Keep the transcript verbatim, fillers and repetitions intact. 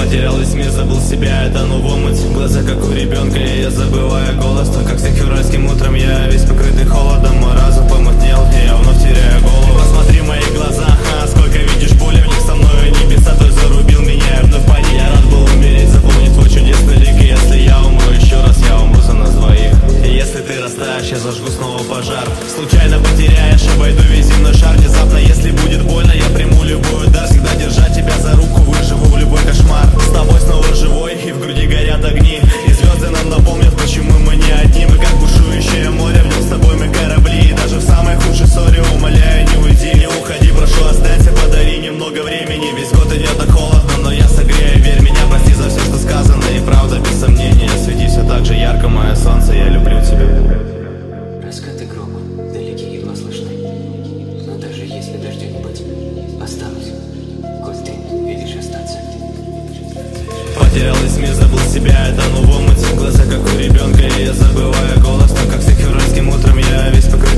Потерял весь мир, забыл себя, это ну в омуте. Глаза как у ребенка, и я забываю голос. Но как всех февральским утром я весь покрытый холодом. Мой разум помутнел, и я вновь теряю голову. Посмотри в мои глаза, а, сколько видишь боли в них. Со мной небеса, той зарубил меня, я вновь пани. Я рад был умереть, запомнить твой чудесный лик. И если я умру еще раз, я умру за нас двоих. И если ты растаешь, я зажгу снова пожар. Случайно потеряешь, обойду весь земной шар. Внезапно, если будет больно, я приму любой удар. Всегда держа тебя за руку, выживу в любой кошмар. С тобой снова живой, и в груди горят огни. И звезды нам напомнят, почему мы не одни. Мы как бушующее море, в нем с тобой мы корабли. И даже в самой худшей ссоре умоляю, не уйди. Не уходи, прошу, останься, подари немного времени. Весь год идет так холодно, но я согрею, верь меня. Прости за все, что сказано, и правда, без сомнения. Свети все так же ярко, мое солнце, я люблю тебя. Раскаты грома, далеки едва слышны. Но даже если дождя не быть, останусь, хоть ты видишь остаться. Потерял весь мир, забыл себя, это ну в омуте. Глаза как у ребенка, и я забываю голос. Но как всех февральским утром я весь покрыт